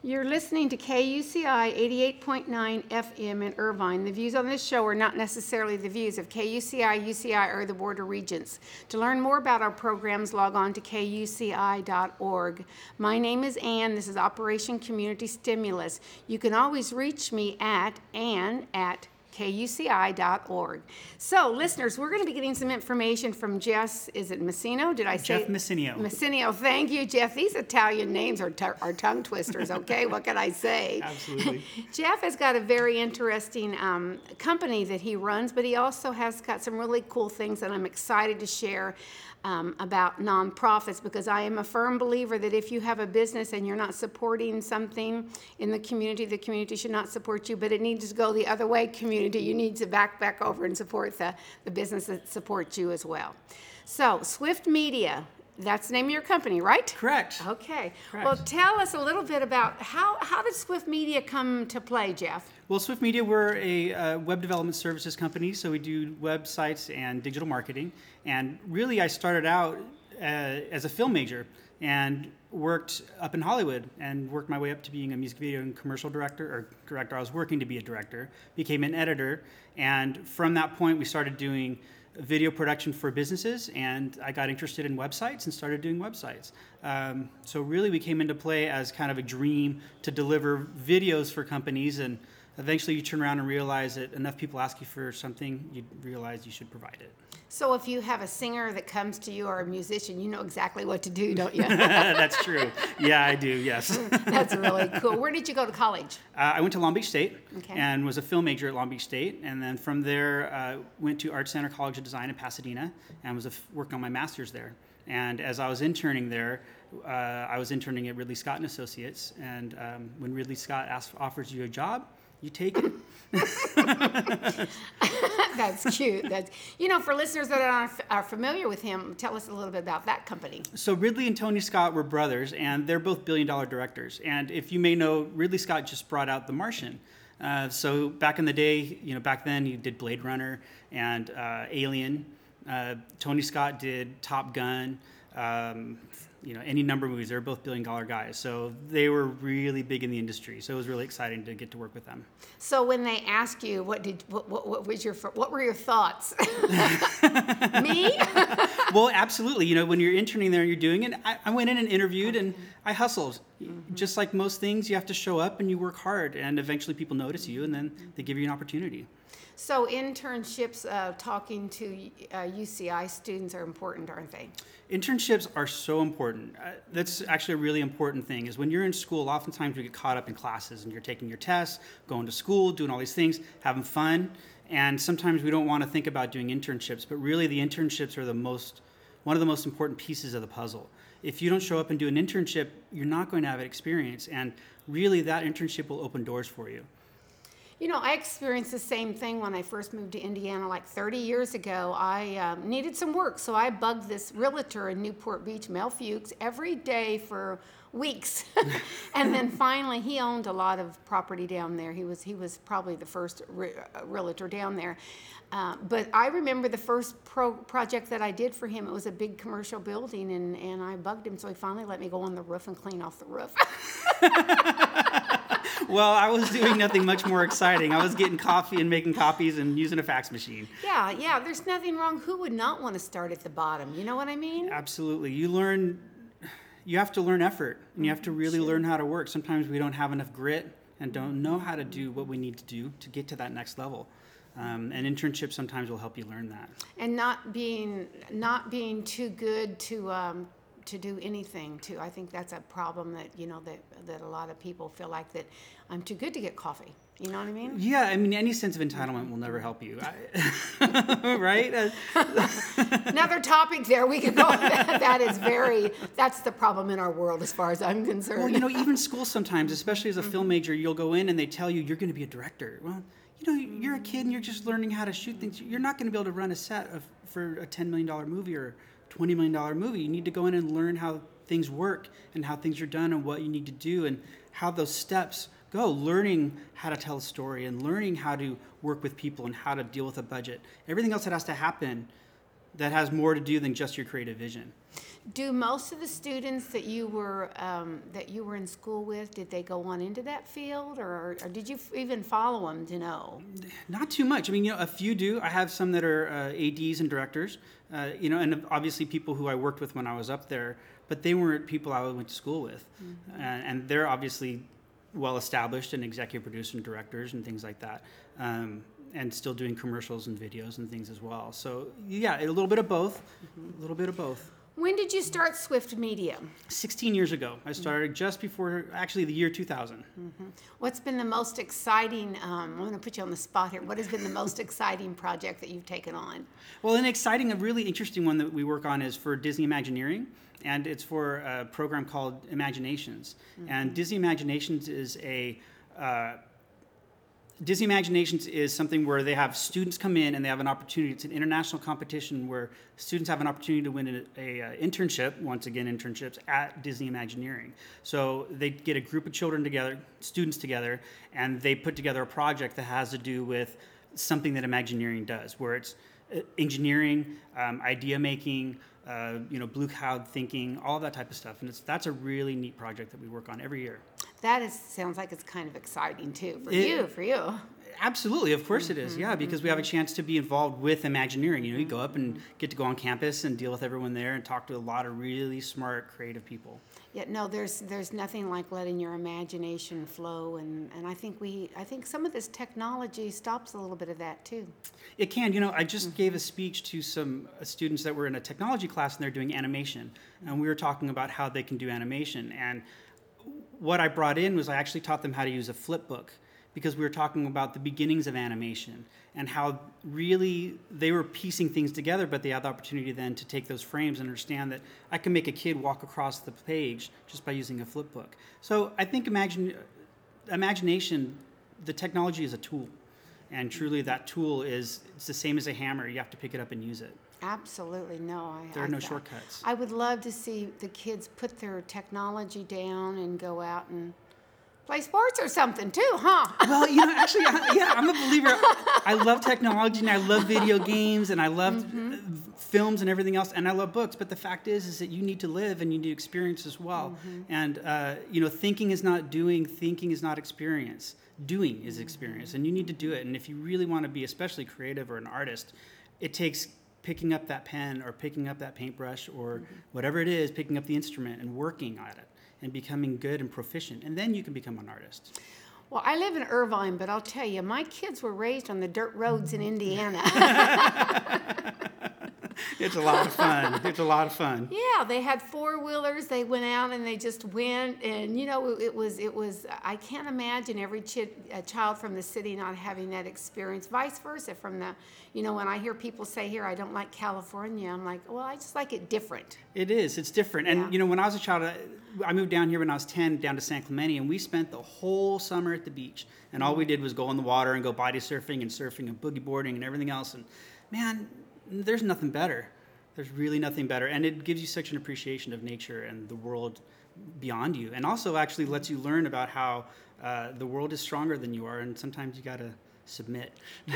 You're listening to KUCI 88.9 FM in Irvine. The views on this show are not necessarily the views of KUCI, UCI, or the Board of Regents. To learn more about our programs, log on to kuci.org. My name is Ann. This is Operation Community Stimulus. You can always reach me at kuci.org. So, listeners, we're going to be getting some information from Jeff, is it Messino? Did I say? Jeff Messinio. Messinio, thank you, Jeff. These Italian names are tongue twisters, okay? What can I say? Absolutely. Jeff has got a very interesting company that he runs, but he also has got some really cool things that I'm excited to share about nonprofits, because I am a firm believer that if you have a business and you're not supporting something in the community should not support you, but it needs to go the other way, community. You need to back over and support the business that supports you as well. So, Swift Media, that's the name of your company, right? Correct. Okay. Correct. Well, tell us a little bit about how did Swift Media come to play, Jeff? Well, Swift Media, we're a web development services company, so we do websites and digital marketing. And really, I started out as a film major and worked up in Hollywood and worked my way up to being a music video and commercial director. I was working to be a director, became an editor, and from that point, we started doing video production for businesses, and I got interested in websites and started doing websites. So really, we came into play as kind of a dream to deliver videos for companies, and eventually you turn around and realize that enough people ask you for something, you realize you should provide it. So if you have a singer that comes to you or a musician, you know exactly what to do, don't you? That's true. Yeah, I do, yes. That's really cool. Where did you go to college? I went to Long Beach State Okay. and was a film major at Long Beach State. And then from there, went to Art Center College of Design in Pasadena and was working on my master's there. And as I was interning there, I was interning at Ridley Scott and Associates. And when Ridley Scott offers you a job, you take it. That's cute. For listeners that are familiar with him, tell us a little bit about that company. So Ridley and Tony Scott were brothers, and they're both billion-dollar directors. And if you may know, Ridley Scott just brought out The Martian. So back in the day, back then he did Blade Runner and Alien. Tony Scott did Top Gun. Any number of movies. They're both billion-dollar guys, so they were really big in the industry. So it was really exciting to get to work with them. So when they asked you, what were your thoughts? Me? Well, absolutely. When you're interning there and you're doing it, I went in and interviewed and I hustled. Mm-hmm. Just like most things, you have to show up and you work hard, and eventually people notice you, and then they give you an opportunity. So internships, talking to UCI students are important, aren't they? Internships are so important. That's actually a really important thing, is when you're in school, oftentimes we get caught up in classes and you're taking your tests, going to school, doing all these things, having fun, and sometimes we don't want to think about doing internships, but really the internships are one of the most important pieces of the puzzle. If you don't show up and do an internship, you're not going to have an experience, and really that internship will open doors for you. I experienced the same thing when I first moved to Indiana like 30 years ago. I needed some work, so I bugged this realtor in Newport Beach, Mel Fuchs, every day for weeks. And then finally, he owned a lot of property down there. He was probably the first realtor down there. But I remember the first project that I did for him. It was a big commercial building, and I bugged him, so he finally let me go on the roof and clean off the roof. Well, I was doing nothing much more exciting. I was getting coffee and making copies and using a fax machine. Yeah, there's nothing wrong. Who would not want to start at the bottom? You know what I mean? Absolutely. You have to learn effort, and you have to really learn how to work. Sometimes we don't have enough grit and don't know how to do what we need to do to get to that next level. And internships sometimes will help you learn that. And not being too good to do anything too. I think that's a problem that that a lot of people feel like that I'm too good to get coffee. You know what I mean? Yeah, any sense of entitlement will never help you, right? Another topic there we could go. That's the problem in our world as far as I'm concerned. Well, even school sometimes, especially as a film major, you'll go in and they tell you you're going to be a director. Well, you're a kid and you're just learning how to shoot things. You're not going to be able to run a set for a $10 million movie or $20 million movie. You need to go in and learn how things work and how things are done and what you need to do and how those steps go. Learning how to tell a story and learning how to work with people and how to deal with a budget. Everything else that has to happen that has more to do than just your creative vision. Do most of the students that you were in school with, did they go on into that field, or did you even follow them to know? Not too much. I mean, a few do. I have some that are ADs and directors, and obviously people who I worked with when I was up there, but they weren't people I went to school with. Mm-hmm. And they're obviously well established and executive producers and directors and things like that, and still doing commercials and videos and things as well. So yeah, a little bit of both, a little bit of both. When did you start Swift Media? 16 years ago. I started just before, actually, the year 2000. Mm-hmm. What's been the most exciting, I'm going to put you on the spot here, what has been the most exciting project that you've taken on? Well, an exciting, a really interesting one that we work on is for Disney Imagineering, and it's for a program called Imaginations. Mm-hmm. And Disney Imaginations is something where they have students come in and they have an opportunity. It's an international competition where students have an opportunity to win an internship, once again internships, at Disney Imagineering. So they get a group of children together, students together, and they put together a project that has to do with something that Imagineering does, where it's engineering, idea making, blue cloud thinking, all that type of stuff. And that's a really neat project that we work on every year. Sounds like it's kind of exciting too for you. Absolutely, of course it is. Yeah, because we have a chance to be involved with Imagineering. You go up and get to go on campus and deal with everyone there and talk to a lot of really smart, creative people. Yeah, no, there's nothing like letting your imagination flow, and I think some of this technology stops a little bit of that too. It can. I just gave a speech to some students that were in a technology class, and they're doing animation, and we were talking about how they can do animation. And what I brought in was I actually taught them how to use a flip book, because we were talking about the beginnings of animation and how really they were piecing things together, but they had the opportunity then to take those frames and understand that I can make a kid walk across the page just by using a flip book. So I think imagination, the technology is a tool, and truly that tool it's the same as a hammer. You have to pick it up and use it. Absolutely, no. There are no shortcuts. I would love to see the kids put their technology down and go out and play sports or something too, huh? Well, actually, I'm a believer. I love technology and I love video games and I love films and everything else, and I love books. But the fact is that you need to live and you need to experience as well. And thinking is not doing. Thinking is not experience. Doing is experience, and you need to do it. And if you really want to be especially creative or an artist, it takes picking up that pen or picking up that paintbrush or whatever it is, picking up the instrument and working at it and becoming good and proficient. And then you can become an artist. Well, I live in Irvine, but I'll tell you, my kids were raised on the dirt roads in Indiana. It's a lot of fun. It's a lot of fun. Yeah, they had four-wheelers. They went out and they just went, and it was. I can't imagine every child from the city not having that experience. Vice versa from the, when I hear people say here, I don't like California, I'm like, well, I just like it different. It is. It's different. And when I was a child, I moved down here when I was 10, down to San Clemente, and we spent the whole summer at the beach. And all we did was go in the water and go body surfing and boogie boarding and everything else. And man, there's nothing better. There's really nothing better. And it gives you such an appreciation of nature and the world beyond you. And also actually lets you learn about how the world is stronger than you are. And sometimes you got to submit.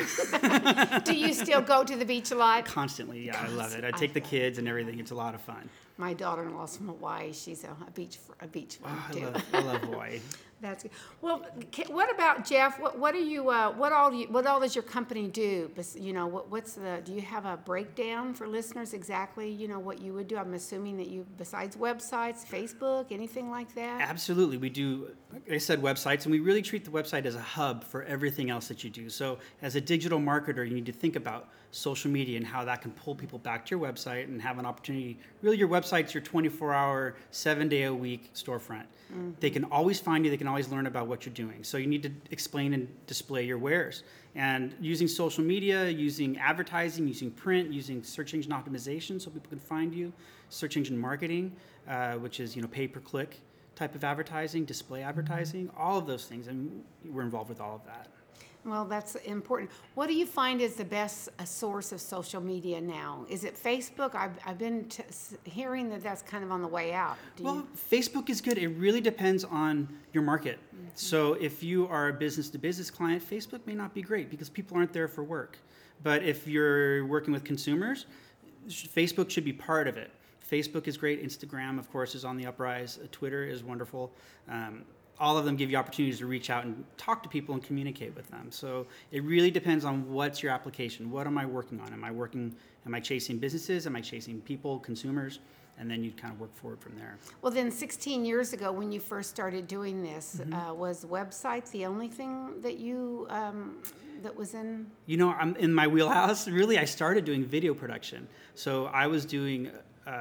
Do you still go to the beach a lot? Constantly, yeah. I love it. I take the kids and everything. It's a lot of fun. My daughter-in-law's from Hawaii. She's a beach fan too. I love Hawaii. That's good. Well, what about Jeff? What all does your company do? Do you have a breakdown for listeners exactly? What you would do? I'm assuming that you, besides websites, Facebook, anything like that. Absolutely, we do. Like I said, websites, and we really treat the website as a hub for everything else that you do. So, as a digital marketer, you need to think about social media and how that can pull people back to your website and have an opportunity. Really, your website's your 24-hour, 7-day-a-week storefront. They can always find you. They can always learn about what you're doing. So you need to explain and display your wares. And using social media, using advertising, using print, using search engine optimization so people can find you, search engine marketing, which is pay-per-click type of advertising, display advertising, all of those things. And we're involved with all of that. Well, that's important. What do you find is the best source of social media now? Is it Facebook? I've been hearing that that's kind of on the way out. Facebook is good. It really depends on your market. So if you are a business-to-business client, Facebook may not be great because people aren't there for work. But if you're working with consumers, Facebook should be part of it. Facebook is great. Instagram, of course, is on the uprise. Twitter is wonderful. All of them give you opportunities to reach out and talk to people and communicate with them. So it really depends on what's your application. What am I working on? Am I chasing businesses? Am I chasing people, consumers? And then you kind of work forward from there. Well, then 16 years ago when you first started doing this, was website the only thing that you, that was in? I'm in my wheelhouse. Really, I started doing video production. So I was doing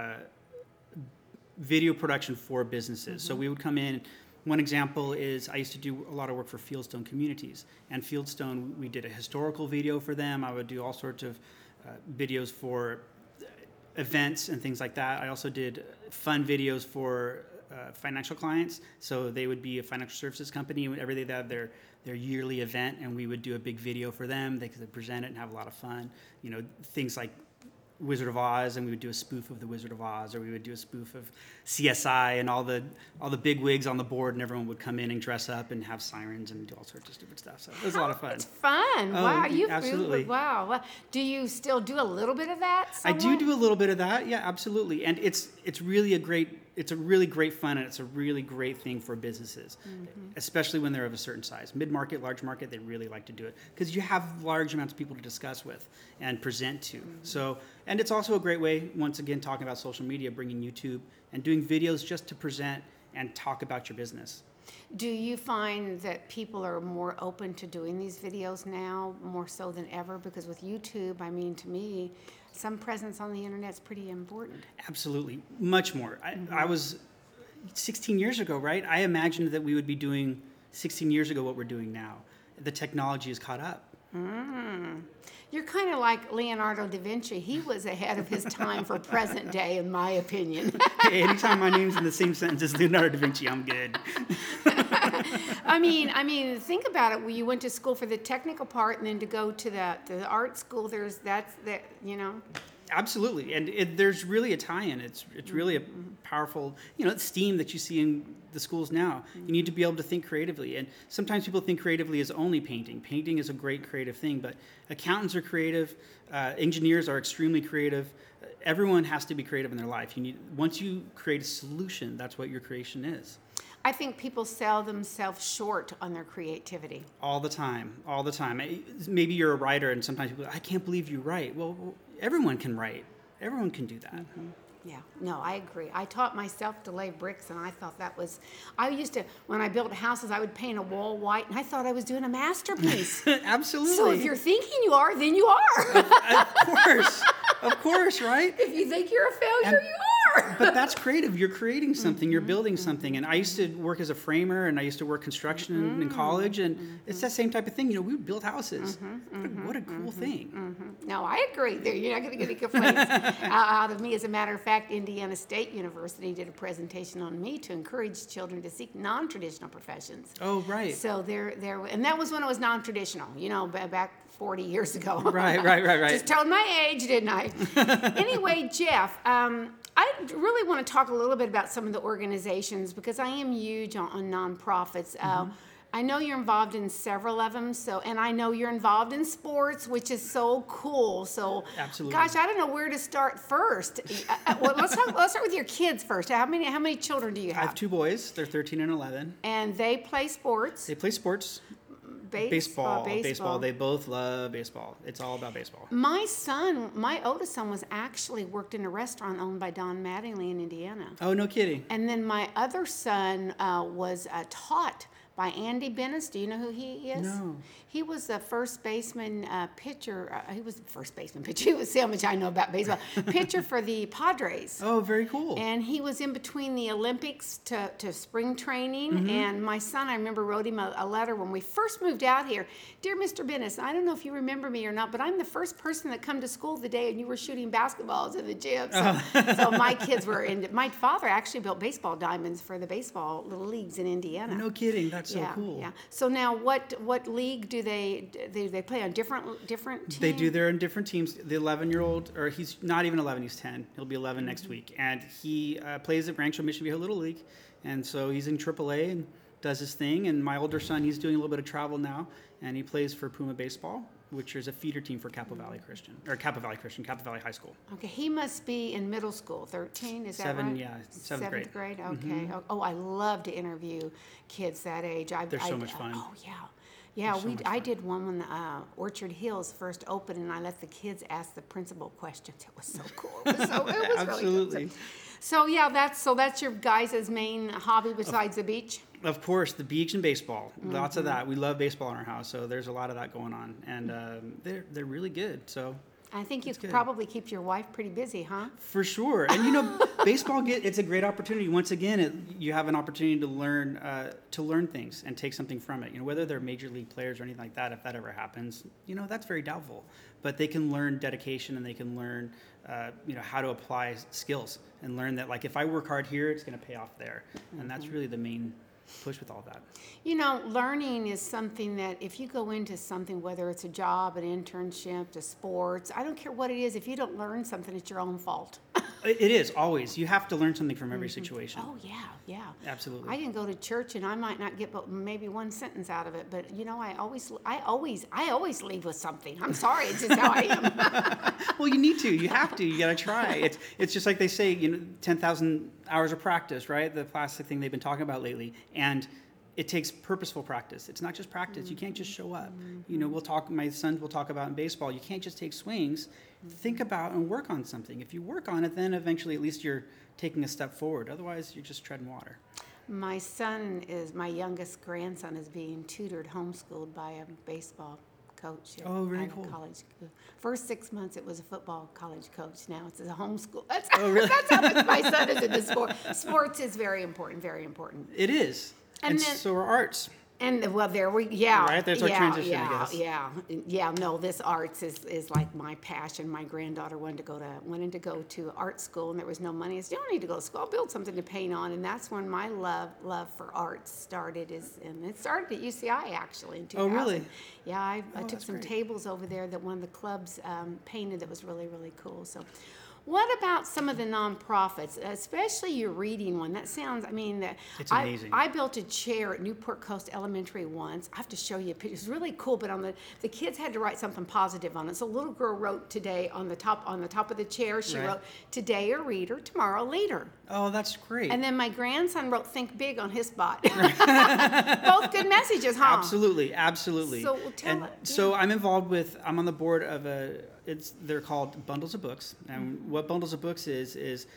video production for businesses. So we would come in. One example is I used to do a lot of work for Fieldstone Communities. And Fieldstone, we did a historical video for them. I would do all sorts of videos for events and things like that. I also did fun videos for financial clients. So they would be a financial services company. Whenever they had their yearly event, and we would do a big video for them. They could present it and have a lot of fun. Things like Wizard of Oz, and we would do a spoof of the Wizard of Oz, or we would do a spoof of CSI, and all the big wigs on the board, and everyone would come in and dress up and have sirens and do all sorts of stupid stuff. So it was a lot of fun. It's fun. Oh, wow, absolutely. Wow. Do you still do a little bit of that? Somewhat? I do a little bit of that. Yeah, absolutely. And it's really great fun, and it's a really great thing for businesses, especially when they're of a certain size. Mid-market, large market, they really like to do it because you have large amounts of people to discuss with and present to. So, and it's also a great way, once again, talking about social media, bringing YouTube and doing videos just to present and talk about your business. Do you find that people are more open to doing these videos now, more so than ever? Because with YouTube, I mean, to me, some presence on the internet is pretty important. Absolutely. Much more. I was 16 years ago, right? I imagined that we would be doing 16 years ago what we're doing now. The technology has caught up. You're kind of like Leonardo da Vinci. He was ahead of his time for present day, in my opinion. Hey, anytime my name's in the same sentence as Leonardo da Vinci, I'm good. I mean, think about it. When you went to school for the technical part, and then to go to the art school, Absolutely, and there's really a tie-in. It's really a powerful, STEAM that you see in the schools now. You need to be able to think creatively, and sometimes people think creatively as only painting. Painting is a great creative thing, but accountants are creative, engineers are extremely creative. Everyone has to be creative in their life. Once you create a solution, that's what your creation is. I think people sell themselves short on their creativity. All the time. Maybe you're a writer, and sometimes people go, I can't believe you write. Well, everyone can write. Everyone can do that. Yeah, no, I agree. I taught myself to lay bricks, and I thought when I built houses, I would paint a wall white, and I thought I was doing a masterpiece. Absolutely. So if you're thinking you are, then you are. Of course, right? If you think you're a failure, you are. But that's creative. You're creating something. You're building something. And I used to work as a framer, and I used to work construction in college, and it's that same type of thing. We would build houses. What a cool thing. No, I agree. You're not going to get any complaints out of me. As a matter of fact, Indiana State University did a presentation on me to encourage children to seek non-traditional professions. Oh, right. So and that was when it was non-traditional, back 40 years ago. Right. Just told my age, didn't I? Anyway, Jeff, I really want to talk a little bit about some of the organizations because I am huge on nonprofits. I know you're involved in several of them, and I know you're involved in sports, which is so cool. So, absolutely. Gosh, I don't know where to start first. Well, let's start with your kids first. How many children do you have? I have 2 boys. They're 13 and 11. And they play sports. They play sports. Baseball. They both love baseball. It's all about baseball. My oldest son worked in a restaurant owned by Don Mattingly in Indiana. Oh, no kidding. And then my other son was taught by Andy Bennis. Do you know who he is? No. He was the first baseman pitcher. He was the first baseman pitcher. He was, see how much I know about baseball. Pitcher for the Padres. Oh, very cool. And he was in between the Olympics to spring training. And my son, I remember, wrote him a letter when we first moved out here. Dear Mr. Bennis, I don't know if you remember me or not, but I'm the first person that come to school the day and you were shooting basketballs in the gym. So my kids were my father actually built baseball diamonds for the baseball little leagues in Indiana. No kidding. That's so cool. Yeah. So now what league do they play on? Different teams? They do. They're in different teams. The 11-year-old, or he's not even 11, he's 10. He'll be 11 next week. And he plays at Rancho Mission Viejo Little League. And so he's in AAA and does his thing. And my older son, he's doing a little bit of travel now. And he plays for Puma Baseball. which is a feeder team for Capo Valley Christian, Capo Valley High School. Okay, he must be in middle school, 13, is that right? Seventh grade. Okay. Oh, I love to interview kids that age. They're so much fun. Oh, yeah. Yeah, so much I fun. did one when Orchard Hills first opened, and I let the kids ask the principal questions. It was so cool. It was really Absolutely. cool. So yeah, that's your guys' main hobby besides the beach? Of course, the beach and baseball. Lots of that. We love baseball in our house, so there's a lot of that going on, and they're really good. So I think you good. probably keep your wife pretty busy, huh? for sure, and baseball it's a great opportunity. Once again, you have an opportunity to learn things and take something from it. Whether they're major league players or anything like that, if that ever happens, that's very doubtful. But they can learn dedication and they can learn, how to apply skills and learn that, like, if I work hard here, it's going to pay off there, and that's really the main push with all that. Learning is something that if you go into something, whether it's a job, an internship, to sports, I don't care what it is, if you don't learn something, it's your own fault. It is, always. You have to learn something from every situation. Oh, yeah. Absolutely. I can go to church and I might not get but maybe one sentence out of it, but I always leave with something. I'm sorry, it's just how I am. Well, you need to. You have to. You got to try. It's just like they say, 10,000 hours of practice, right? The classic thing they've been talking about lately. And it takes purposeful practice. It's not just practice. You can't just show up. My sons will talk about in baseball, you can't just take swings. Think about and work on something. If you work on it, then eventually at least you're taking a step forward. Otherwise, you're just treading water. My youngest grandson is being tutored, homeschooled by a baseball coach at very cool. college. First 6 months it was a football college coach. Now it's a homeschool. Really? That's how much my son is into sport. Sports is very important, very important. It is. And so are arts. And Right, there's our transition, I guess. Yeah. No, this arts is like my passion. My granddaughter wanted to go to art school, and there was no money. I said, "You don't need to go to school. I'll build something to paint on." And that's when my love for arts started. And it started at UCI actually in 2000. Oh, really? Yeah, I took some great. tables over there that one of the clubs painted that was really, really cool. So. What about some of the nonprofits, especially your reading one? That sounds, It's amazing. I built a chair at Newport Coast Elementary once. I have to show you a picture. It's really cool, but the kids had to write something positive on it. So a little girl wrote today on the top of the chair. She wrote, "Today a reader, tomorrow a leader." Oh, that's great. And then my grandson wrote "Think Big" on his spot. Both good messages, huh? Absolutely. So So I'm on the board of they're called Bundles of Books. And what Bundles of Books is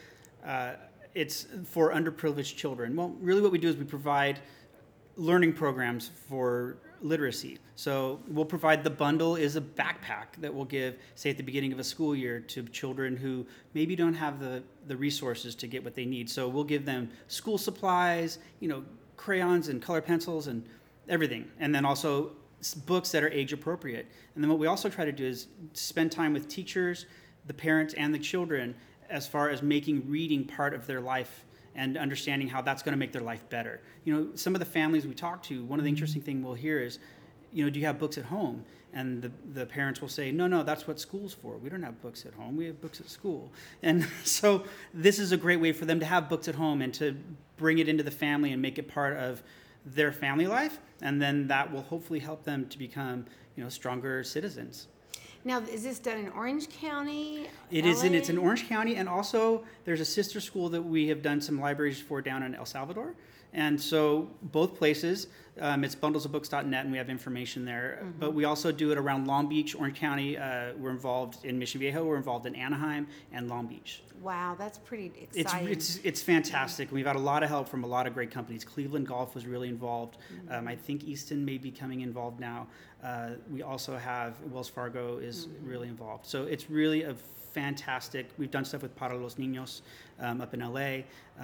it's for underprivileged children. Well, really what we do is we provide learning programs for literacy. So we'll provide the bundle is a backpack that we'll give, say, at the beginning of a school year to children who maybe don't have the resources to get what they need. So we'll give them school supplies, crayons and color pencils and everything. And then also books that are age appropriate. And then what we also try to do is spend time with teachers, the parents, and the children as far as making reading part of their life and understanding how that's going to make their life better. Some of the families we talk to, one of the interesting things we'll hear is, do you have books at home? And the parents will say, no, that's what school's for. We don't have books at home. We have books at school. And so this is a great way for them to have books at home and to bring it into the family and make it part of their family life, and then that will hopefully help them to become, stronger citizens. Now, is this done in Orange County? It is, and it's in Orange County, and also there's a sister school that we have done some libraries for down in El Salvador. And so both places, it's bundlesofbooks.net, and we have information there. Mm-hmm. But we also do it around Long Beach, Orange County. We're involved in Mission Viejo. We're involved in Anaheim and Long Beach. Wow, that's pretty exciting. It's fantastic. We've had a lot of help from a lot of great companies. Cleveland Golf was really involved. Mm-hmm. I think Easton may be becoming involved now. We also have Wells Fargo is really involved. So it's really a fantastic. We've done stuff with Para los Niños up in LA.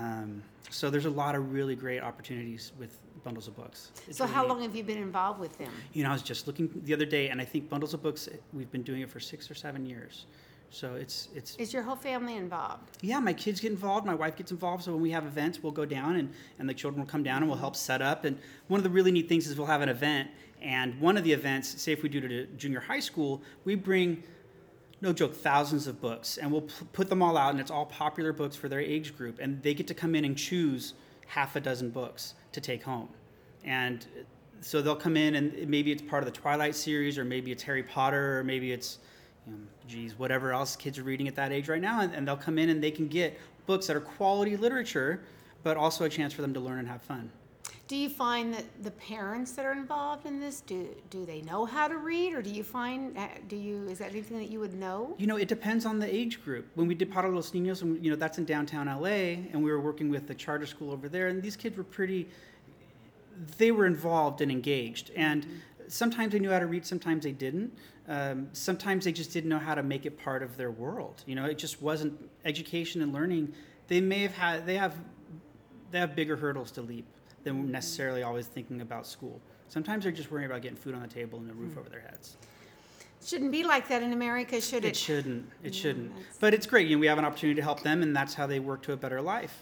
So there's a lot of really great opportunities with Bundles of Books. So really, how long have you been involved with them? I was just looking the other day, and I think Bundles of Books, we've been doing it for 6 or 7 years. So it's. Is your whole family involved? Yeah, my kids get involved. My wife gets involved. So when we have events, we'll go down and the children will come down and we'll help set up. And one of the really neat things is we'll have an event. And one of the events, say if we do it at a junior high school, we bring, no joke, thousands of books. And we'll put them all out, and it's all popular books for their age group. And they get to come in and choose half a dozen books to take home. And So they'll come in and maybe it's part of the Twilight series, or maybe it's Harry Potter, or maybe it's, whatever else kids are reading at that age right now. And they'll come in and they can get books that are quality literature, but also a chance for them to learn and have fun. Do you find that the parents that are involved in this, do they know how to read, or is that anything that you would know? It depends on the age group. When we did Para los Niños, and that's in downtown LA, and we were working with the charter school over there, and these kids were they were involved and engaged. And sometimes they knew how to read, sometimes they didn't. Sometimes they just didn't know how to make it part of their world. It just wasn't education and learning. They have bigger hurdles to leap than necessarily always thinking about school. Sometimes they're just worrying about getting food on the table and a roof over their heads. Shouldn't be like that in America, should it? It shouldn't. But it's great. We have an opportunity to help them, and that's how they work to a better life.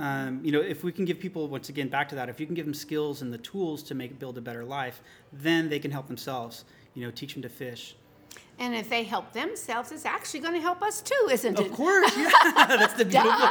If we can give people, once again, back to that, if you can give them skills and the tools to build a better life, then they can help themselves. Teach them to fish. And if they help themselves, it's actually going to help us too, isn't it? Of course, yeah. That's the beautiful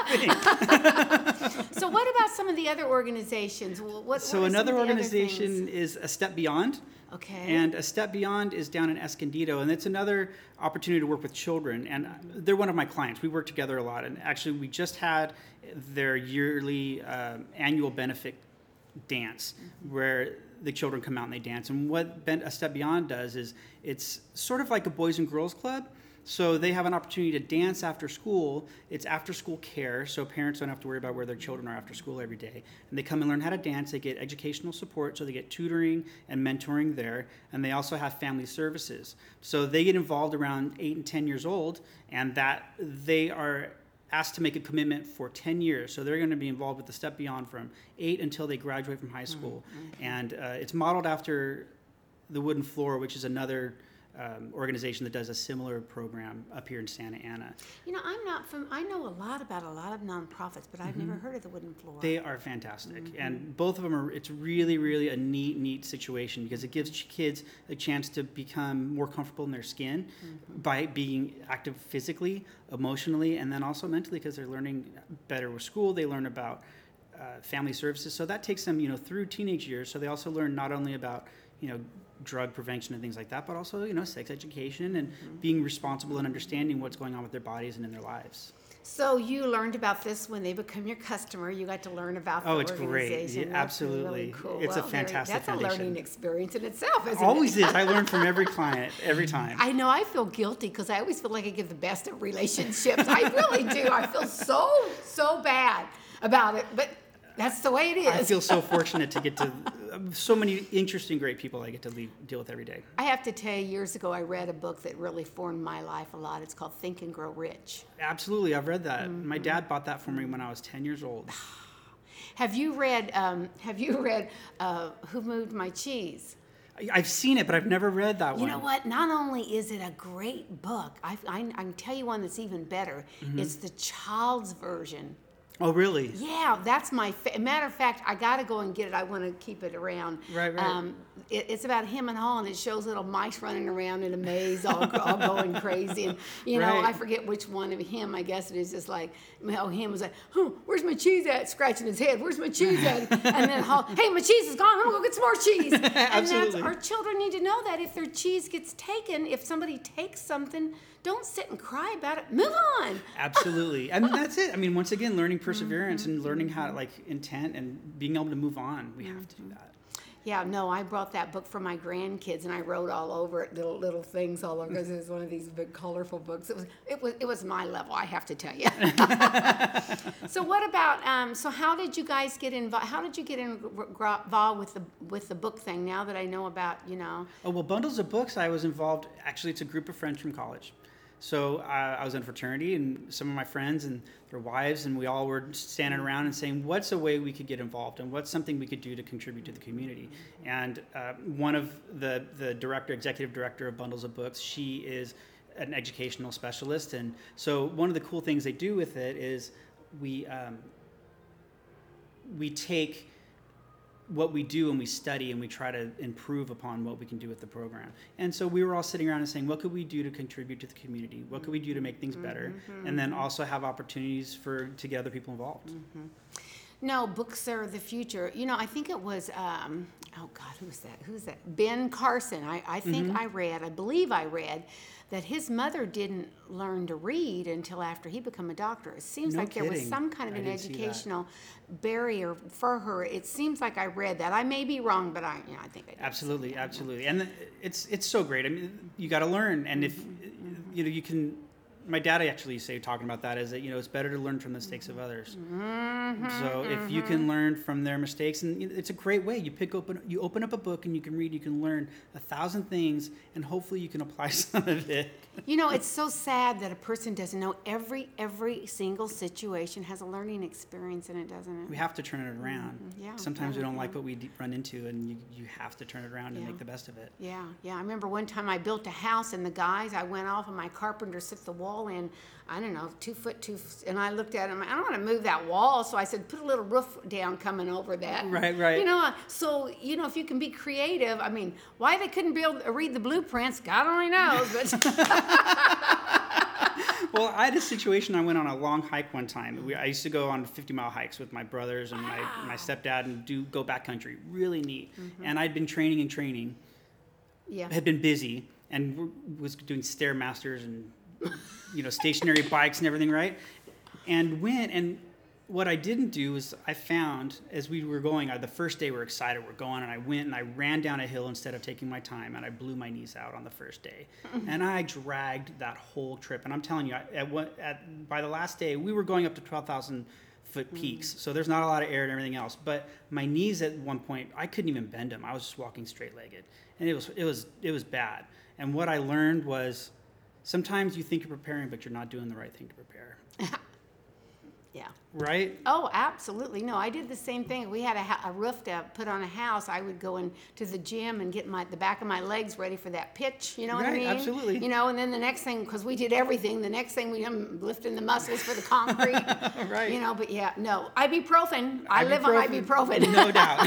thing. So what about some of the other organizations? Another organization is A Step Beyond. Okay. And A Step Beyond is down in Escondido, and it's another opportunity to work with children. And they're one of my clients. We work together a lot. And actually, we just had their yearly annual benefit dance where the children come out and they dance. And what A Step Beyond does is it's sort of like a Boys and Girls Club. So they have an opportunity to dance after school. It's after school care, so parents don't have to worry about where their children are after school every day. And they come and learn how to dance. They get educational support, so they get tutoring and mentoring there. And they also have family services. So they get involved around 8 and 10 years old, and that they are asked to make a commitment for 10 years. So they're going to be involved with the Step Beyond from 8 until they graduate from high school. And it's modeled after the Wooden Floor, which is another organization that does a similar program up here in Santa Ana. I know a lot about a lot of nonprofits, but I've never heard of the Wooden Floor. They are fantastic. And both of them it's really, really a neat situation because it gives kids a chance to become more comfortable in their skin by being active physically, emotionally, and then also mentally because they're learning better with school. They learn about family services. So that takes them, through teenage years. So they also learn not only about, drug prevention and things like that, but also, sex education and being responsible and understanding what's going on with their bodies and in their lives. So you learned about this when they become your customer. You got to learn about the it's organization. Great. Yeah, absolutely. Really cool. It's a fantastic That's foundation. a learning experience in itself, isn't Always it? is. I learn from every client, every time. I know. I feel guilty because I always feel like I give the best of relationships. I really do. I feel so bad about it, but that's the way it is. I feel so fortunate to get to so many interesting, great people I get to deal with every day. I have to tell you, years ago, I read a book that really formed my life a lot. It's called Think and Grow Rich. Absolutely. I've read that. My dad bought that for me when I was 10 years old. Have you read Who Moved My Cheese? I've seen it, but I've never read that one. You know what? Not only is it a great book, I can tell you one that's even better. It's the child's version. Oh, really? Yeah, that's my matter of fact. I got to go and get it. I want to keep it around. Right. It's about him and Haw, and it shows little mice running around in a maze, all going crazy. And I forget which one of him. I guess it is just like, him was like, "Where's my cheese at?" Scratching his head. "Where's my cheese at?" And then Haw, "Hey, my cheese is gone. I'm gonna go get some more cheese." Absolutely. And our children need to know that if their cheese gets taken, if somebody takes something, don't sit and cry about it. Move on. Absolutely. I mean, that's it. I mean, once again, learning perseverance and learning how to intent and being able to move on. We have to do that. Yeah, no, I brought that book for my grandkids, and I wrote all over it, little things all over, because it was one of these big, colorful books. It was my level, I have to tell you. So what about? So how did you guys get involved? How did you get involved with the book thing? Now that I know about, Oh well, Bundles of Books. I was involved. Actually, it's a group of friends from college. So I was in a fraternity, and some of my friends and their wives, and we all were standing around and saying, what's a way we could get involved, and what's something we could do to contribute to the community? And one of the executive director of Bundles of Books, she is an educational specialist. And so one of the cool things they do with it is we take what we do and we study and we try to improve upon what we can do with the program. And so we were all sitting around and saying, what could we do to contribute to the community? What could we do to make things better? And then also have opportunities to get other people involved. No, books are the future. I think it was oh God, who's that? Ben Carson. I think I believe I read that his mother didn't learn to read until after he became a doctor. It seems No like there was kidding. some kind of I an didn't see that. educational barrier for her. It seems like I read that. I may be wrong, but I think I did. Absolutely, absolutely. And it's so great. I mean, you got to learn. And if, you can, my dad actually used to say, talking about that, is that, it's better to learn from the mistakes of others. So if you can learn from their mistakes, and it's a great way. You open up a book and you can read, you can learn 1,000 things, and hopefully you can apply some of it. It's so sad that a person doesn't know every single situation has a learning experience in it, doesn't it? We have to turn it around. Yeah, Sometimes we don't yeah. like what we run into, and you have to turn it around and Yeah. make the best of it. Yeah. I remember one time I built a house, and the guys, I went off and my carpenter set the wall in, I don't know, 2 foot, and I looked at him, I don't want to move that wall, so I said, put a little roof down coming over that. Right. So, if you can be creative, I mean, why they couldn't read the blueprints, God only knows, but... Well, I had a situation. I went on a long hike one time. I used to go on 50-mile hikes with my brothers and my stepdad and go backcountry. Really neat. And I'd been training. Yeah. Had been busy and was doing Stairmasters and stationary bikes and everything, right? And what I didn't do is I found, as we were going, the first day we were excited, we're going, and I went and I ran down a hill instead of taking my time, and I blew my knees out on the first day. And I dragged that whole trip. And I'm telling you, by the last day, we were going up to 12,000 foot peaks, so there's not a lot of air and everything else. But my knees at one point, I couldn't even bend them. I was just walking straight-legged, and it was bad. And what I learned was, sometimes you think you're preparing, but you're not doing the right thing to prepare. Yeah. Right? Oh, absolutely. No, I did the same thing. We had a roof to put on a house. I would go into the gym and get the back of my legs ready for that pitch. You know what I mean? Absolutely. And then the next thing, because we did everything, the next thing I'm lifting the muscles for the concrete. Right. But yeah, no. Ibuprofen. I live on ibuprofen. No doubt.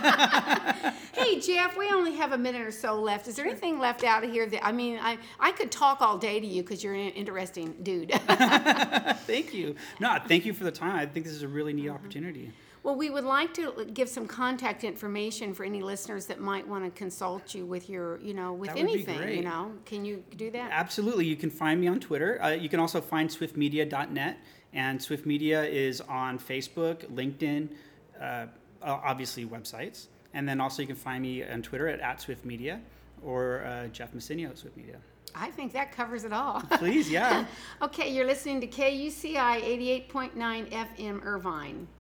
Hey, Jeff, we only have a minute or so left. Is there anything left out of here that, I could talk all day to you because you're an interesting dude. Thank you. No, thank you for the time. I think this is a really neat opportunity. Well, we would like to give some contact information for any listeners that might want to consult you with with That would be anything, great. Can you do that? Absolutely. You can find me on Twitter. You can also find swiftmedia.net, and Swift Media is on Facebook, LinkedIn, obviously websites. And then also you can find me on Twitter at SwiftMedia or Jeff Messinio at Swift Media. I think that covers it all. Please, yeah. Okay, you're listening to KUCI 88.9 FM Irvine.